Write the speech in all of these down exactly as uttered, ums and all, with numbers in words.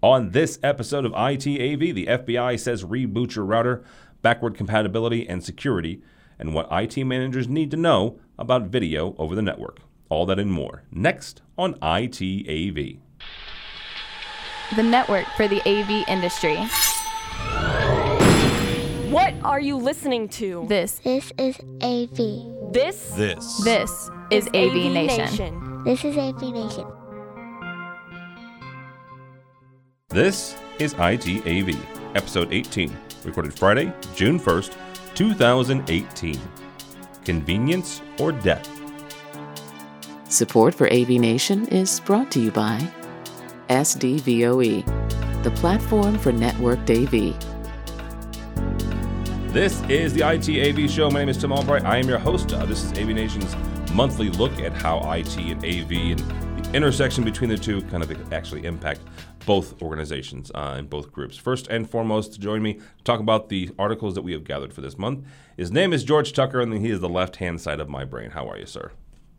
On this episode of I T A V, the F B I says reboot your router, backward compatibility and security, and what I T managers need to know about video over the network. All that and more, next on I T A V. The network for the A V industry. What are you listening to? This. This is A V. This? This. This is A V Nation. Nation. This is A V Nation. This is I T A V, episode eighteen, recorded Friday, June first, two thousand eighteen. Convenience or death? Support for A V Nation is brought to you by S D V O E, the platform for networked A V. This is the I T A V show. My name is Tim Albright. I am your host. Uh, this is A V Nation's monthly look at how I T and A V and the intersection between the two kind of actually impact both organizations uh, and both groups. First and foremost, to join me to talk about the articles that we have gathered for this month. His name is George Tucker, and he is the left-hand side of my brain. How are you, sir?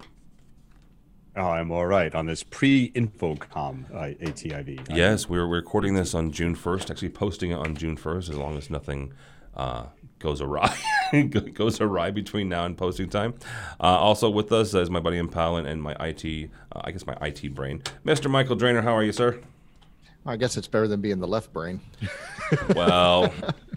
Oh, I'm all right on this pre-Infocom uh, A T I V. Yes, we're recording this on June first, actually posting it on June first, as long as nothing uh, goes awry goes awry between now and posting time. Uh, also with us is my buddy and pal and, and my I T, uh, I guess my I T brain, Mister Michael Drainer. How are you, sir? I guess it's better than being the left brain. Well,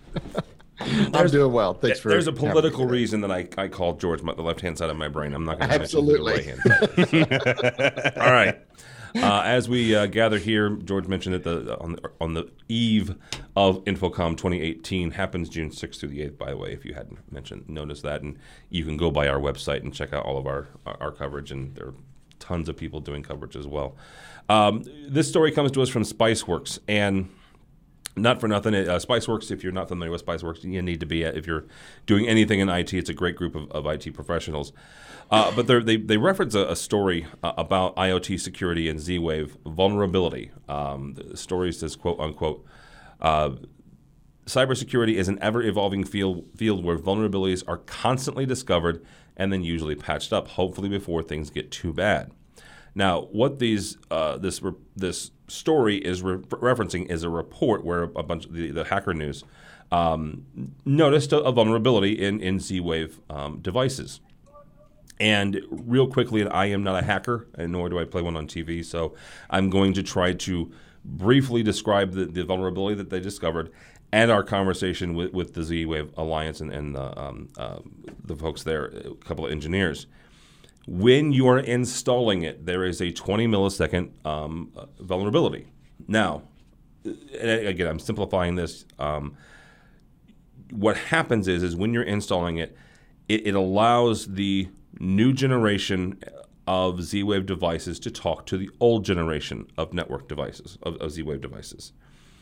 I'm doing well. Thanks for There's a political having me reason that I, I call George my, the left-hand side of my brain. I'm not going to mention Absolutely. the right-hand side. All right. Uh, as we uh, gather here, George mentioned that the on, the on the eve of Infocom twenty eighteen happens June sixth through the eighth, by the way, if you hadn't mentioned, noticed that. And you can go by our website and check out all of our, our, our coverage, and there are tons of people doing coverage as well. Um, this story comes to us from Spiceworks, and not for nothing, uh, Spiceworks, if you're not familiar with Spiceworks, you need to be. If you're doing anything in I T, it's a great group of, of I T professionals. Uh, but they they reference a, a story uh, about IoT security and Z-Wave vulnerability. Um, the story says, quote unquote, uh, cybersecurity is an ever-evolving field, field where vulnerabilities are constantly discovered and then usually patched up, hopefully before things get too bad. Now, what these uh, this re- this story is re- referencing is a report where a bunch of the, the Hacker News um, noticed a, a vulnerability in in Z-Wave um, devices. And real quickly, and I am not a hacker, and nor do I play one on T V, so I'm going to try to briefly describe the, the vulnerability that they discovered and our conversation with, with the Z-Wave Alliance and, and the, um, uh, the folks there, a couple of engineers. When you are installing it, there is a twenty millisecond um, vulnerability. Now, again, I'm simplifying this. Um, what happens is, is when you're installing it, it, it allows the new generation of Z-Wave devices to talk to the old generation of network devices, of, of Z-Wave devices.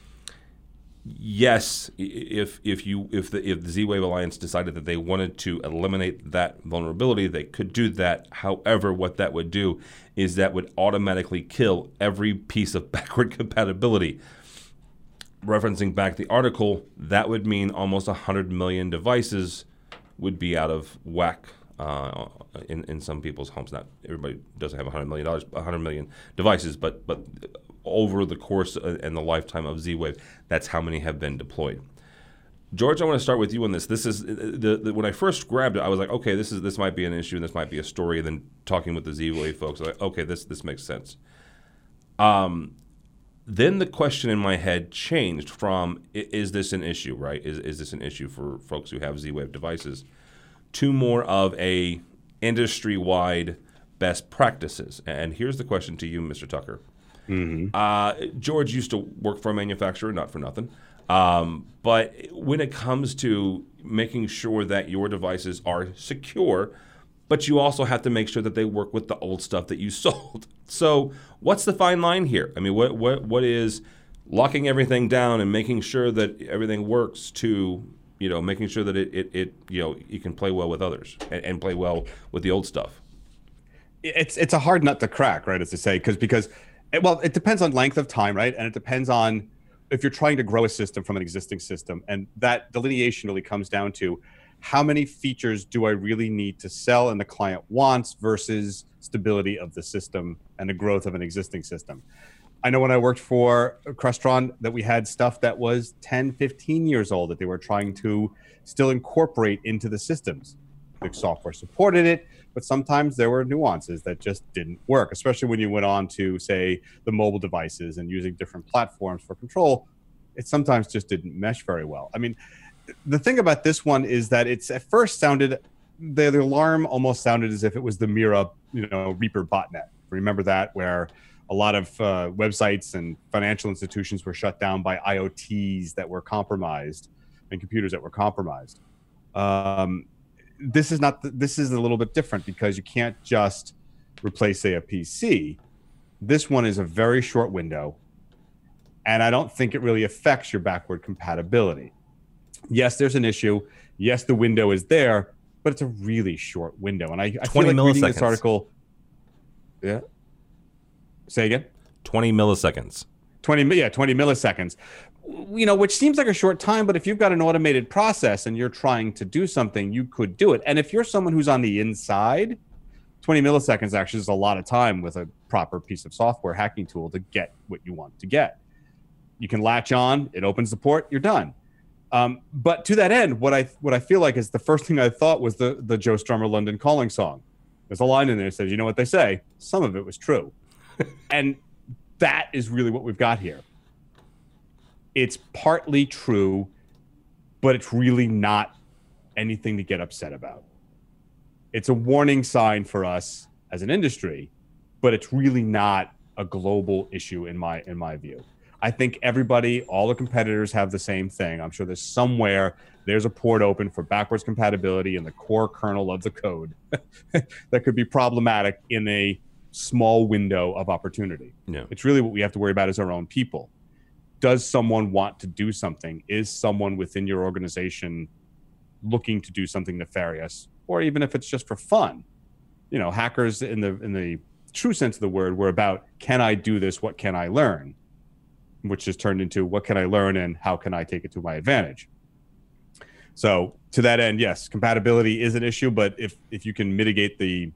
Yes, if if you if the if the Z-Wave Alliance decided that they wanted to eliminate that vulnerability, they could do that. However, what that would do is that would automatically kill every piece of backward compatibility. Referencing back the article, that would mean almost one hundred million devices would be out of whack uh, in in some people's homes. Not everybody doesn't have one hundred million dollars, one hundred million devices, but but. over the course and the lifetime of Z-Wave, that's how many have been deployed. George, I want to start with you on this. This is the, the when I first grabbed it, I was like, okay, this is this might be an issue and this might be a story. And then talking with the Z-Wave folks, I was like, okay, this this makes sense. Um, then the question in my head changed from is this an issue, right? Is is this an issue for folks who have Z-Wave devices, to more of a industry-wide best practices. And here's the question to you, Mister Tucker. Mm-hmm. Uh, George used to work for a manufacturer, not for nothing. Um, but when it comes to making sure that your devices are secure, but you also have to make sure that they work with the old stuff that you sold. So what's the fine line here? I mean, what what what is locking everything down and making sure that everything works to, you know, making sure that it, it, it you know, you can play well with others and, and play well with the old stuff? It's it's a hard nut to crack, right, as to say, because because well, it depends on length of time, right? And it depends on if you're trying to grow a system from an existing system. And that delineation really comes down to how many features do I really need to sell and the client wants versus stability of the system and the growth of an existing system. I know when I worked for Crestron that we had stuff that was ten, fifteen years old that they were trying to still incorporate into the systems. The software supported it, but sometimes there were nuances that just didn't work, especially when you went on to, say, the mobile devices and using different platforms for control. It sometimes just didn't mesh very well. I mean, the thing about this one is that it's at first sounded, the, the alarm almost sounded as if it was the Mira, you know, Reaper botnet. Remember that, where a lot of uh, websites and financial institutions were shut down by I O Ts that were compromised and computers that were compromised. Um, this is not, the, this is a little bit different because you can't just replace, say, a P C. This one is a very short window, and I don't think it really affects your backward compatibility. Yes, there's an issue. Yes, the window is there, but it's a really short window. And I, I feel like reading this article, yeah. Say again? twenty milliseconds. twenty, yeah, twenty milliseconds. You know, which seems like a short time, but if you've got an automated process and you're trying to do something, you could do it. And if you're someone who's on the inside, twenty milliseconds actually is a lot of time with a proper piece of software hacking tool to get what you want to get. You can latch on, it opens the port, you're done. Um, but to that end, what I what I feel like is the first thing I thought was the, the Joe Strummer London Calling song. There's a line in there that says, you know what they say? Some of it was true. And that is really what we've got here. It's partly true, but it's really not anything to get upset about. It's a warning sign for us as an industry, but it's really not a global issue in my in my view. I think everybody, all the competitors have the same thing. I'm sure there's somewhere there's a port open for backwards compatibility in the core kernel of the code that could be problematic in a small window of opportunity. Yeah. It's really what we have to worry about as our own people. Does someone want to do something? Is someone within your organization looking to do something nefarious? Or even if it's just for fun? You know, hackers in the in the true sense of the word were about, can I do this? What can I learn? Which has turned into, what can I learn and how can I take it to my advantage? So to that end, yes, compatibility is an issue, but if if you can mitigate the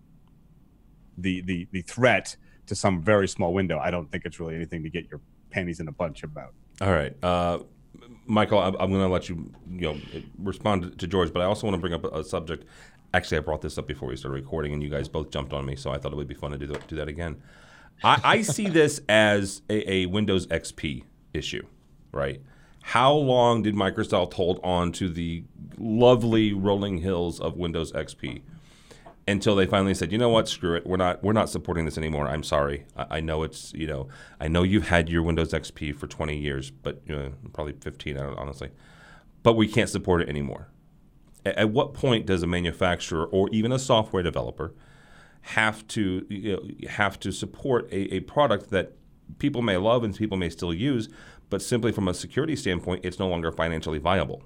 the the the threat to some very small window, I don't think it's really anything to get your panties in a bunch about. All right, uh, Michael, I'm, I'm going to let you you know respond to George, but I also want to bring up a, a subject. Actually, I brought this up before we started recording, and you guys both jumped on me, so I thought it would be fun to do that, do that again. I, I see this as a, a Windows X P issue, right? How long did Microsoft hold on to the lovely rolling hills of Windows X P until they finally said, you know what, screw it, we're not we're not supporting this anymore. I'm sorry. I, I know it's you know I know you've had your Windows X P for twenty years, but you know, probably fifteen, I don't, honestly, but we can't support it anymore. At, at what point does a manufacturer or even a software developer have to you know, have to support a, a product that people may love and people may still use, but simply from a security standpoint, it's no longer financially viable?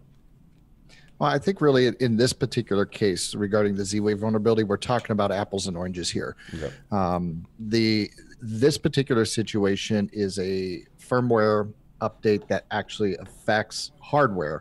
Well, I think really in this particular case regarding the Z-Wave vulnerability, we're talking about apples and oranges here. Okay. Um, the this particular situation is a firmware update that actually affects hardware.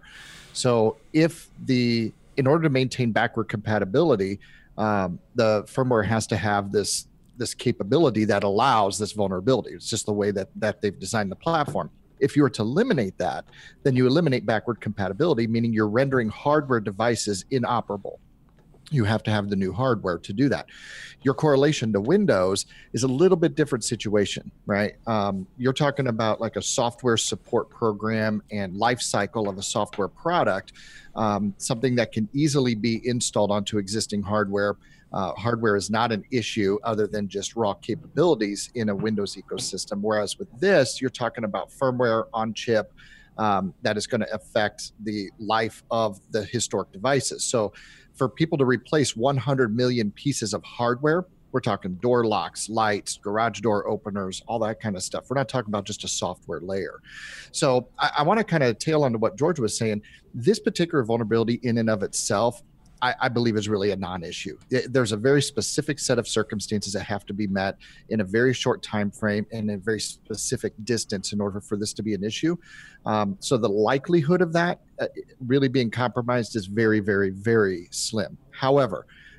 So if the in order to maintain backward compatibility, um, the firmware has to have this this capability that allows this vulnerability. It's just the way that that they've designed the platform. If you were to eliminate that, then you eliminate backward compatibility, meaning you're rendering hardware devices inoperable. You have to have the new hardware to do that. Your correlation to Windows is a little bit different situation, right? Um, you're talking about like a software support program and life cycle of a software product, um, something that can easily be installed onto existing hardware. Uh, hardware is not an issue other than just raw capabilities in a Windows ecosystem. Whereas with this, you're talking about firmware on chip um, that is going to affect the life of the historic devices. So for people to replace one hundred million pieces of hardware, we're talking door locks, lights, garage door openers, all that kind of stuff. We're not talking about just a software layer. So I, I want to kind of tail on to what George was saying. This particular vulnerability in and of itself, I, I believe is really a non-issue. It, there's a very specific set of circumstances that have to be met in a very short time frame and a very specific distance in order for this to be an issue. Um, so the likelihood of that uh, really being compromised is very, very, very slim. However,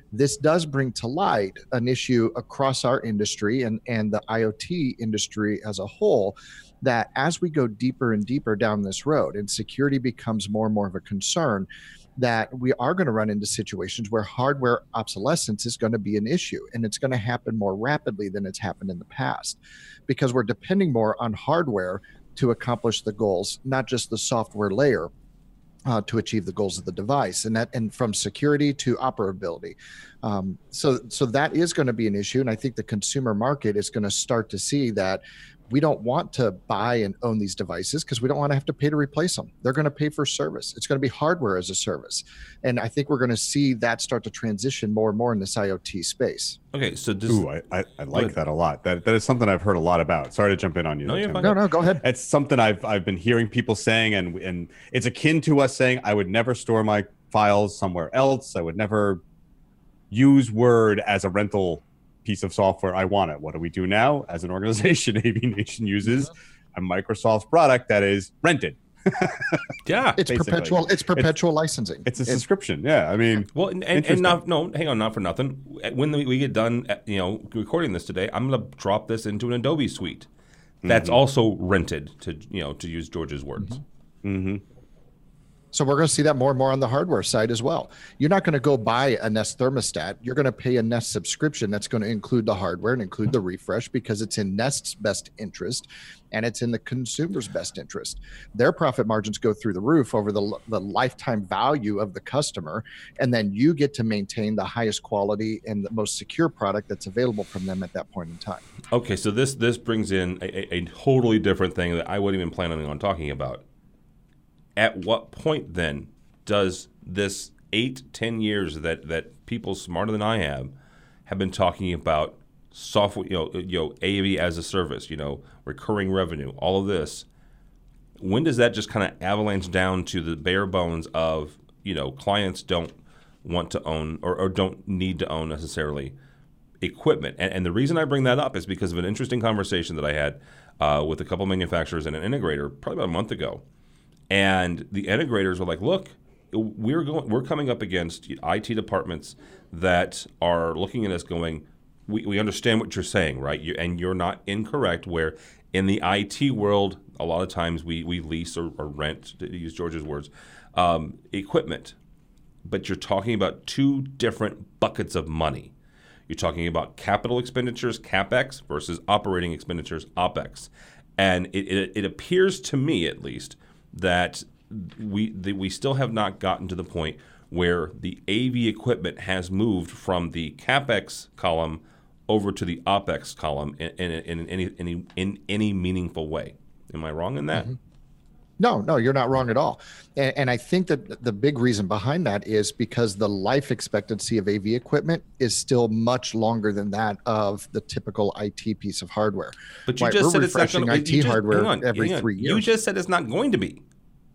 this does bring to light an issue across our industry and, and the IoT industry as a whole, that as we go deeper and deeper down this road and security becomes more and more of a concern, that we are going to run into situations where hardware obsolescence is going to be an issue, and it's going to happen more rapidly than it's happened in the past, because we're depending more on hardware to accomplish the goals, not just the software layer uh, to achieve the goals of the device, and that, and from security to operability. Um, so, so that is going to be an issue, and I think the consumer market is going to start to see that we don't want to buy and own these devices because we don't want to have to pay to replace them. They're going to pay for service. It's going to be hardware as a service. And I think we're going to see that start to transition more and more in this IoT space. Okay, so does, Ooh, I, I, I like that a lot. That that is something I've heard a lot about. Sorry to jump in on you. No, though, you're Tim. fine. No, no, go ahead. It's something I've I've been hearing people saying, and and it's akin to us saying I would never store my files somewhere else. I would never use Word as a rental piece of software. I want it. What do we do now? As an organization, A V Nation uses a Microsoft product that is rented. Yeah, it's basically. perpetual. It's perpetual licensing. It's a subscription. Yeah, I mean, well, and, and, and not no, hang on, not for nothing. When we get done, you know, recording this today, I'm going to drop this into an Adobe suite. That's mm-hmm. also rented, to you know, to use George's words. Mm-hmm. Mm-hmm. So we're going to see that more and more on the hardware side as well. You're not going to go buy a Nest thermostat. You're going to pay a Nest subscription that's going to include the hardware and include the refresh, because it's in Nest's best interest and it's in the consumer's best interest. Their profit margins go through the roof over the, the lifetime value of the customer, and then you get to maintain the highest quality and the most secure product that's available from them at that point in time. Okay, so this this brings in a, a, a totally different thing that I wasn't even planning on talking about. At what point then does this eight, ten years that, that people smarter than I have have been talking about software, you know, you know, A V as a service, you know, recurring revenue, all of this, when does that just kind of avalanche down to the bare bones of, you know, clients don't want to own or, or don't need to own necessarily equipment? And, and the reason I bring that up is because of an interesting conversation that I had uh, with a couple manufacturers and an integrator probably about a month ago. And the integrators were like, look, we're going, we're coming up against I T departments that are looking at us going, we, we understand what you're saying, right? You, and you're not incorrect, where in the I T world, a lot of times we, we lease or, or rent, to use George's words, um, equipment. But you're talking about two different buckets of money. You're talking about capital expenditures, CapEx, versus operating expenditures, OpEx. And it, it, it appears to me, at least, that we that we still have not gotten to the point where the A V equipment has moved from the CapEx column over to the OpEx column in, in, in, any, any, in any meaningful way. Am I wrong in that? Mm-hmm. No, no, you're not wrong at all. And, and I think that the big reason behind that is because the life expectancy of A V equipment is still much longer than that of the typical I T piece of hardware. But you right, just we're said it's not going to I T hardware on, every three years. You just said it's not going to be.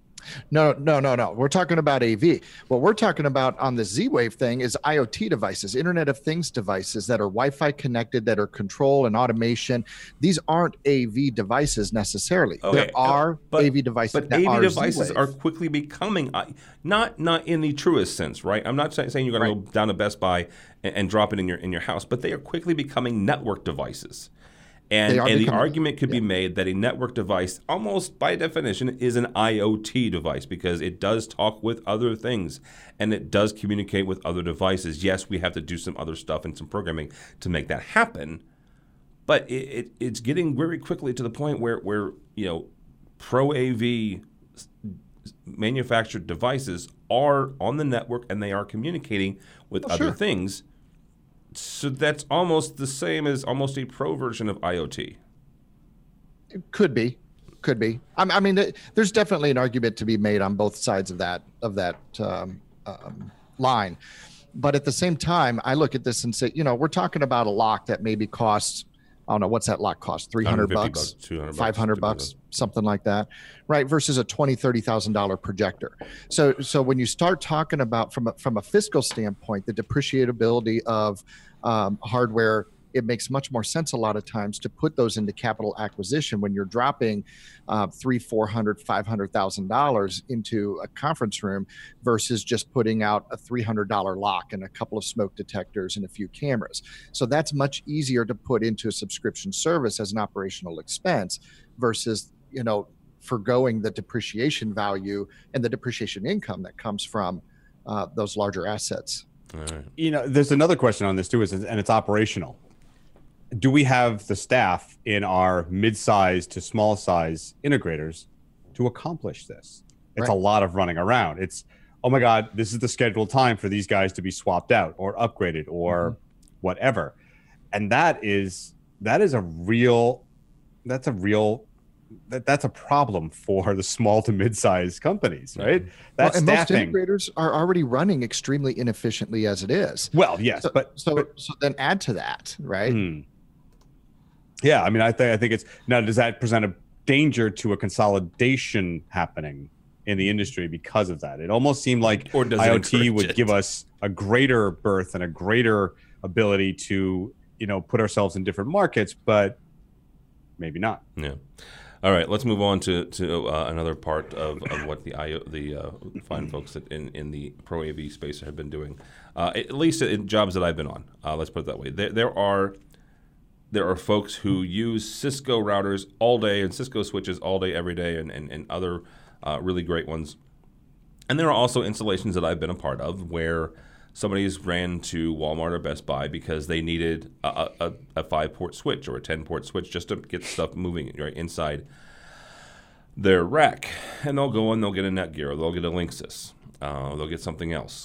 No, no, no, no. We're talking about A V. What we're talking about on the Z-Wave thing is IoT devices, Internet of Things devices that are Wi-Fi connected, that are control and automation. These aren't A V devices necessarily. Okay. There are but, A V devices but that A V are devices Z-Wave. are quickly becoming, not not in the truest sense, right? I'm not saying you're going Right. to go down to Best Buy and, and drop it in your in your house, but they are quickly becoming network devices. And, and the argument could yeah. be made that a network device, almost by definition, is an IoT device because it does talk with other things and it does communicate with other devices. Yes, we have to do some other stuff and some programming to make that happen, but it, it, it's getting very quickly to the point where, where you know, pro A V manufactured devices are on the network and they are communicating with well, other sure. things. So that's almost the same as almost a pro version of IoT. It could be, could be. I, I mean, there's definitely an argument to be made on both sides of that of that um, um, line. But at the same time, I look at this and say, you know, we're talking about a lock that maybe costs, I don't know, what's that lock cost? three hundred bucks, two hundred five hundred bucks, something like that, right? Versus a twenty thousand dollars, thirty thousand dollars projector. So, so when you start talking about from a, from a fiscal standpoint, the depreciatability of um, hardware it makes much more sense a lot of times to put those into capital acquisition when you're dropping uh, three, four hundred, five hundred thousand dollars into a conference room versus just putting out a three hundred dollar lock and a couple of smoke detectors and a few cameras. So that's much easier to put into a subscription service as an operational expense versus, you know, forgoing the depreciation value and the depreciation income that comes from uh, those larger assets. Right. You know, there's another question on this too, is and it's operational. Do we have the staff in our mid-size to small size integrators to accomplish this? It's right. a lot of running around. It's, oh my God, this is the scheduled time for these guys to be swapped out or upgraded or mm-hmm. whatever. And that is that is a real that's a real That, that's a problem for the small to mid-sized companies, right? That well, and staffing. Most integrators are already running extremely inefficiently as it is. Well, yes, so, but so but, so then add to that, right? Hmm. Yeah, I mean, I think I think it's now. Does that present a danger to a consolidation happening in the industry because of that? It almost seemed like or does IoT would it? give us a greater berth and a greater ability to, you know, put ourselves in different markets, but maybe not. Yeah. All right, let's move on to to uh, another part of, of what the I O, the uh, fine folks that in, in the Pro A V space have been doing, uh, at least in jobs that I've been on. Uh, let's put it that way. There, there are there are folks who use Cisco routers all day and Cisco switches all day, every day, and and, and other uh, really great ones. And there are also installations that I've been a part of where somebody's ran to Walmart or Best Buy because they needed a, a, a five-port switch or a ten-port switch just to get stuff moving right inside their rack. And they'll go and they'll get a Netgear or they'll get a Linksys. Uh, they'll get something else.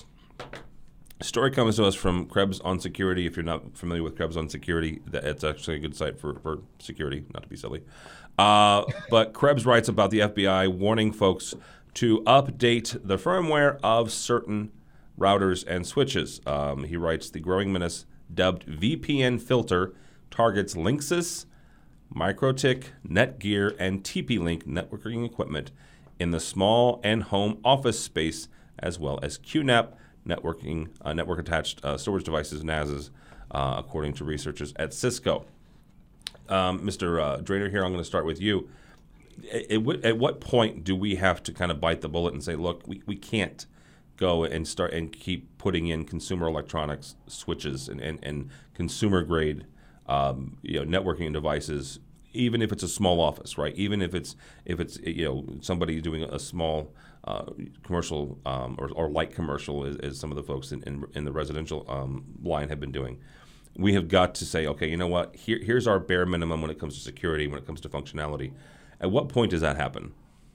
A story comes to us from Krebs on Security. If you're not familiar with Krebs on Security, it's actually a good site for, for security, not to be silly. Uh, but Krebs writes about the F B I warning folks to update the firmware of certain routers and switches. Um, he writes, the growing menace dubbed V P N filter targets Linksys, MikroTik, Netgear, and T P-Link networking equipment in the small and home office space, as well as Q NAP networking, uh, network-attached uh, storage devices, N A Ss, uh, according to researchers at Cisco. Um, Mister Uh, Drainer here, I'm going to start with you. At, at, at what point do we have to kind of bite the bullet and say, look, we, we can't go and start and keep putting in consumer electronics switches and, and, and consumer grade um, you know, networking devices, even if it's a small office, right? Even if it's if it's you know somebody doing a small uh, commercial um, or, or light commercial, as, as some of the folks in, in, in the residential um, line have been doing. We have got to say, okay, you know what? Here, here's our bare minimum when it comes to security, when it comes to functionality. At what point does that happen?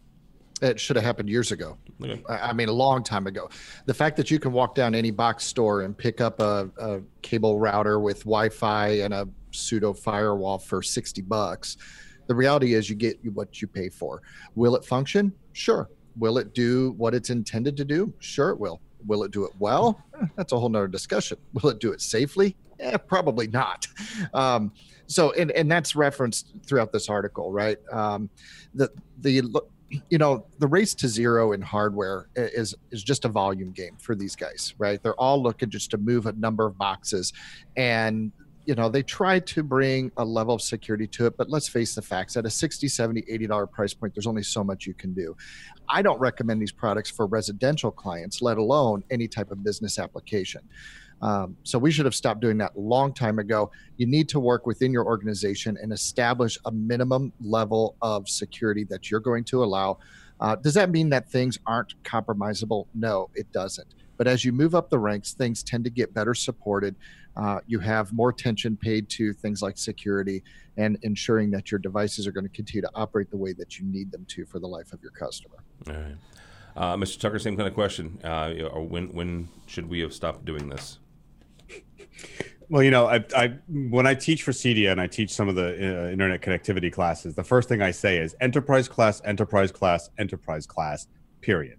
It should have happened years ago. Okay. I mean, a long time ago. The fact that you can walk down any box store and pick up a, a cable router with Wi-Fi and a pseudo firewall for sixty bucks. The reality is you get what you pay for. Will it function? Sure. Will it do what it's intended to do? Sure it will. Will it do it well? Eh, that's a whole nother discussion. Will it do it safely? Eh, probably not. Um, so, and, and that's referenced throughout this article, right? Um, the, the, you know, the race to zero in hardware is is just a volume game for these guys, right? They're all looking just to move a number of boxes, and you know, they try to bring a level of security to it, but let's face the facts. At a sixty, seventy, eighty dollars price point, there's only so much you can do. I don't recommend these products for residential clients, let alone any type of business application. Um, so we should have stopped doing that a long time ago. You need to work within your organization and establish a minimum level of security that you're going to allow. Uh, does that mean that things aren't compromisable? No, it doesn't. But as you move up the ranks, things tend to get better supported. Uh, you have more attention paid to things like security and ensuring that your devices are going to continue to operate the way that you need them to for the life of your customer. All right. Uh, Mister Tucker, same kind of question. Uh, or when, when should we have stopped doing this? Well, you know, I, I when I teach for C E D I A and I teach some of the uh, internet connectivity classes, the first thing I say is enterprise class, enterprise class, enterprise class, period.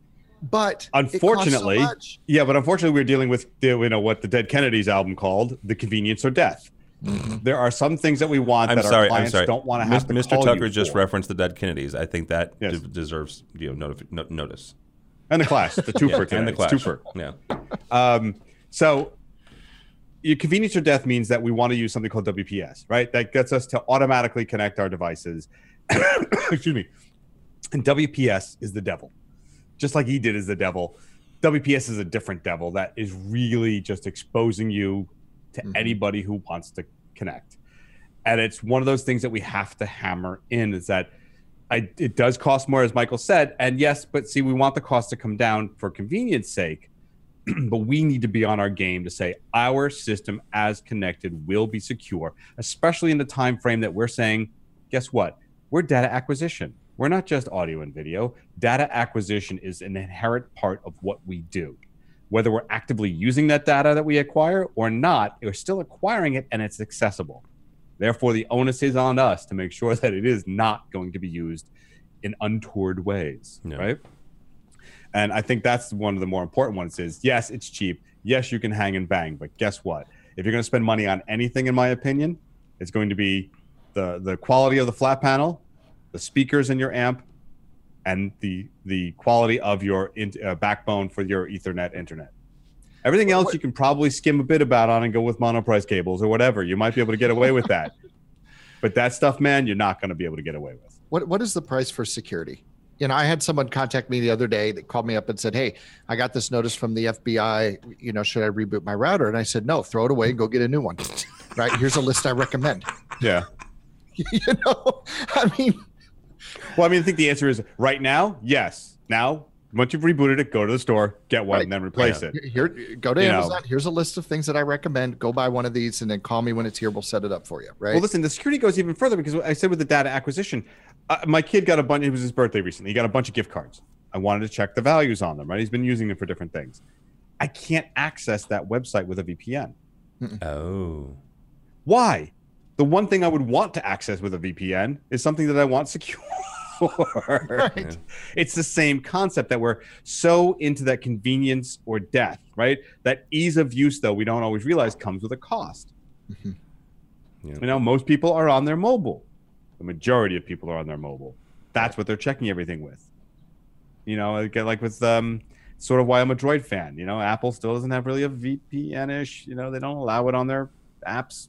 But unfortunately, it costs so much. yeah, but unfortunately, we're dealing with the, you know what the Dead Kennedys album called "The Convenience or Death." Mm-hmm. There are some things that we want I'm that sorry, our clients I'm sorry. don't want to have to Mister call Tucker you just for. referenced the Dead Kennedys. I think that yes. de- deserves you know notif- no- notice. And the class, the twofer yeah, today. and the class, it's twofer. yeah. Um, so. your convenience or death means that we want to use something called W P S, right? That gets us to automatically connect our devices. Excuse me. And W P S is the devil. Just like E D I T is the devil, W P S is a different devil that is really just exposing you to mm-hmm. anybody who wants to connect. And it's one of those things that we have to hammer in, is that I, it does cost more, as Michael said. And yes, but see, we want the cost to come down for convenience sake. But we need to be on our game to say our system as connected will be secure, especially in the time frame that we're saying, guess what? We're data acquisition. We're not just audio and video. Data acquisition is an inherent part of what we do. Whether we're actively using that data that we acquire or not, we're still acquiring it and it's accessible. Therefore, the onus is on us to make sure that it is not going to be used in untoward ways, no. right? And I think that's one of the more important ones is, yes, it's cheap. Yes, you can hang and bang. But guess what? If you're going to spend money on anything, in my opinion, it's going to be the, the quality of the flat panel, the speakers in your amp, and the the quality of your in, uh, backbone for your Ethernet internet. Everything else you can probably skim a bit about on and go with monoprice cables or whatever. You might be able to get away with that. But that stuff, man, you're not going to be able to get away with. What What is the price for security? You know, I had someone contact me the other day that called me up and said, hey, I got this notice from the F B I, you know, should I reboot my router? And I said, no, throw it away and go get a new one. Right? Here's a list I recommend. Yeah. You know, I mean. Well, I mean, I think the answer is right now, yes. Now, once you've rebooted it, go to the store, get one, right. and then replace yeah. it. Here, go to you Amazon. Know. Here's a list of things that I recommend. Go buy one of these and then call me when it's here. We'll set it up for you, right? Well, listen, the security goes even further because I said with the data acquisition, uh, my kid got a bunch, it was his birthday recently. He got a bunch of gift cards. I wanted to check the values on them, right? He's been using them for different things. I can't access that website with a V P N. Oh. Why? The one thing I would want to access with a V P N is something that I want secure. Right. It's the same concept that we're so into that convenience or death, right? That ease of use, though, we don't always realize comes with a cost. Mm-hmm. Yeah. You know, most people are on their mobile. The majority of people are on their mobile. That's what they're checking everything with. You know, like with um, sort of why I'm a Droid fan. You know, Apple still doesn't have really a V P N-ish. You know, they don't allow it on their apps.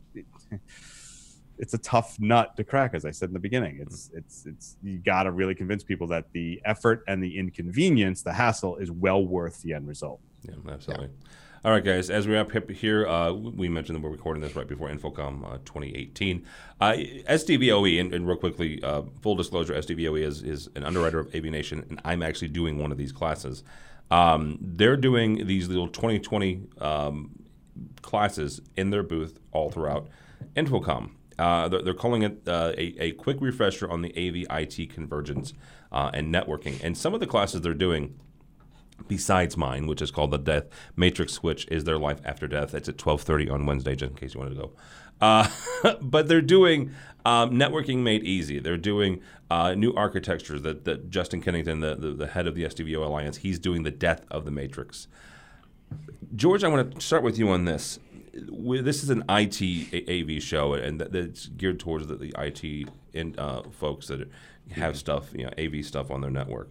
It's a tough nut to crack, as I said in the beginning. It's it's it's you got to really convince people that the effort and the inconvenience, the hassle, is well worth the end result. Yeah, absolutely. Yeah. All right, guys. As we wrap up here, uh, we mentioned that we're recording this right before InfoComm uh, twenty eighteen. Uh, S D V O E, and, and real quickly, uh, full disclosure, S D V O E is is an underwriter of AVNation, and I'm actually doing one of these classes. Um, they're doing these little twenty twenty um, classes in their booth all throughout InfoComm. Uh, they're, they're calling it uh, a, a quick refresher on the A V I T convergence uh, and networking. And some of the classes they're doing, besides mine, which is called the Death Matrix Switch, is their life after death. It's at twelve thirty on Wednesday, just in case you wanted to go. Uh, but they're doing um, networking made easy. They're doing uh, new architectures that, that Justin Kennington, the, the, the head of the S D V O Alliance, he's doing the death of the Matrix. George, I want to start with you on this. This is an I T A V show, and that's geared towards the, the I T in, uh, folks that have stuff, you know, A V stuff on their network.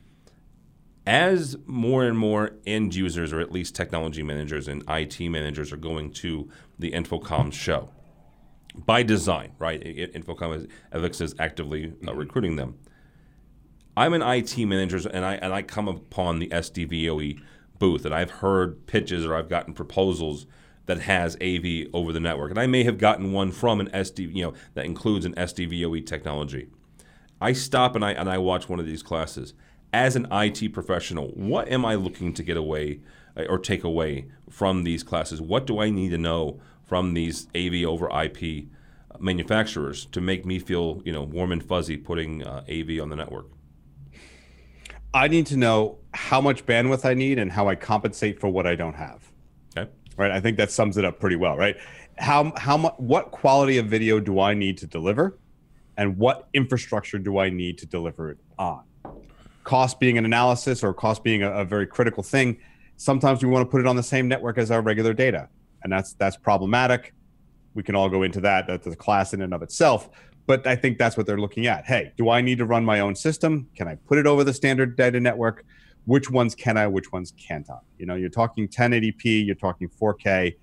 As more and more end users, or at least technology managers and I T managers, are going to the InfoComm show, by design, right? InfoComm is, Avix is actively uh, recruiting them. I'm an I T manager, and I and I come upon the S D V O E booth, and I've heard pitches or I've gotten proposals that has A V over the network. And I may have gotten one from an S D, you know, that includes an S D V O E technology. I stop and I and I watch one of these classes. As an I T professional, what am I looking to get away or take away from these classes? What do I need to know from these A V over I P manufacturers to make me feel, you know, warm and fuzzy putting uh, A V on the network? I need to know how much bandwidth I need and how I compensate for what I don't have. Okay. Right, I think that sums it up pretty well, right? How how much what quality of video do I need to deliver, and what infrastructure do I need to deliver it on? Cost being an analysis, or cost being a, a very critical thing. Sometimes we want to put it on the same network as our regular data, and that's that's problematic. We can all go into that. That's a class in and of itself. But I think that's what they're looking at. Hey, do I need to run my own system? Can I put it over the standard data network? Which ones can I, which ones can't I? You know, you're talking ten eighty p, you're talking four K.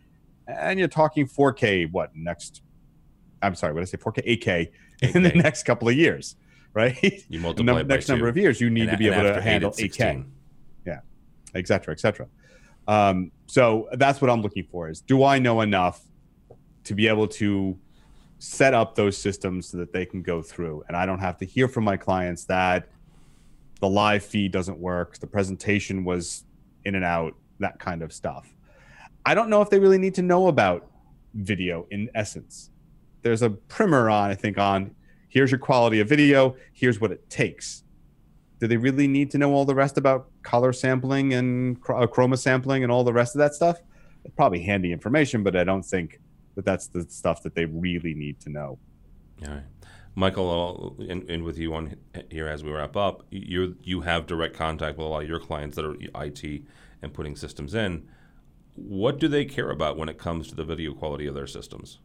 and you're talking four K. What next? I'm sorry, what did I say? four K, eight K in the next couple of years, right? You multiply the by next two. number of years, you need and, to be able to eight, handle it's eight K. sixteen. Yeah, et cetera, et cetera. Um, so that's what I'm looking for: is do I know enough to be able to set up those systems so that they can go through, and I don't have to hear from my clients that the live feed doesn't work, the presentation was in and out, that kind of stuff. I don't know if they really need to know about video in essence. There's a primer on, I think, on here's your quality of video, here's what it takes. Do they really need to know all the rest about color sampling and chroma sampling and all the rest of that stuff? It's probably handy information, but I don't think that that's the stuff that they really need to know. All right. Michael, I'll end, end with you on here as we wrap up. You you have direct contact with a lot of your clients that are I T and putting systems in. What do they care about when it comes to the video quality of their systems?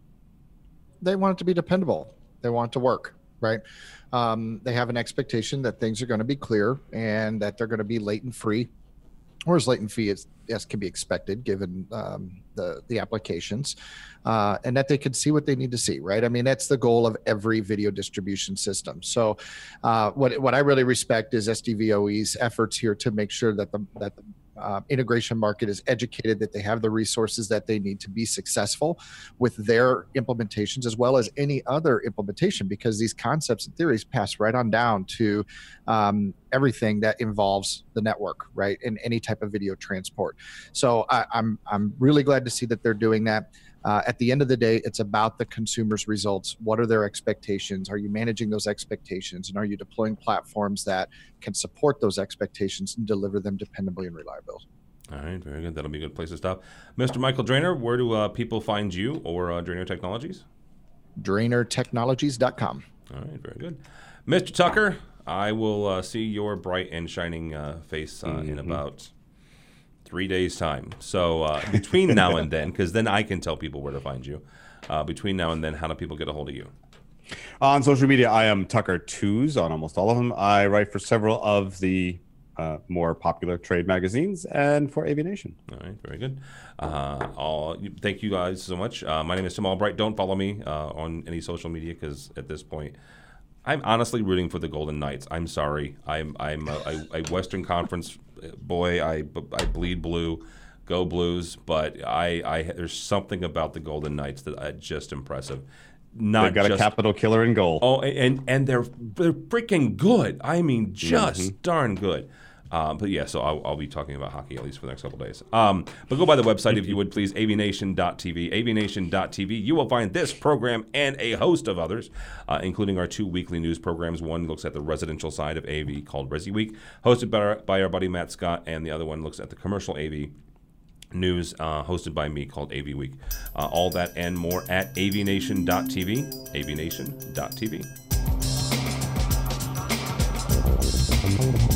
They want it to be dependable. They want it to work, right? Um, they have an expectation that things are going to be clear and that they're going to be latent free, or as latent free as, as can be expected given um, the the applications, uh, and that they can see what they need to see, right? I mean, that's the goal of every video distribution system. So uh, what what I really respect is S D V O E's efforts here to make sure that the that the Uh, integration market is educated, that they have the resources that they need to be successful with their implementations, as well as any other implementation, because these concepts and theories pass right on down to um, everything that involves the network, right, and any type of video transport. So I, I'm I'm really glad to see that they're doing that. Uh, at the end of the day, it's about the consumer's results. What are their expectations? Are you managing those expectations? And are you deploying platforms that can support those expectations and deliver them dependably and reliably? All right, very good. That'll be a good place to stop. Mister Michael Drainer, where do uh, people find you or uh, Drainer Technologies? drainer technologies dot com. All right, very good. Mister Tucker, I will uh, see your bright and shining uh, face uh, mm-hmm. in about three days' time. So uh, between now and then, because then I can tell people where to find you. Uh, between now and then, how do people get a hold of you? On social media, I am Tucker Twos on almost all of them. I write for several of the uh, more popular trade magazines and for Aviation. All right, very good. Uh, I'll, thank you guys so much. Uh, my name is Tim Albright. Don't follow me uh, on any social media because at this point, I'm honestly rooting for the Golden Knights. I'm sorry. I'm I'm a, a, a Western Conference boy. I I bleed blue, go Blues. But I, I there's something about the Golden Knights that are just impressive. Not They've got just, a capital killer in goal. Oh, and and they're they're freaking good. I mean, just mm-hmm. darn good. Um, but yeah, so I'll, I'll be talking about hockey at least for the next couple of days. Um, but go by the website if you would, please, aviation dot t v. aviation dot t v. You will find this program and a host of others, uh, including our two weekly news programs. One looks at the residential side of A V called Resi Week, hosted by our, by our buddy Matt Scott, and the other one looks at the commercial A V news, uh, hosted by me, called A V Week. Uh, all that and more at aviation dot t v. aviation dot t v.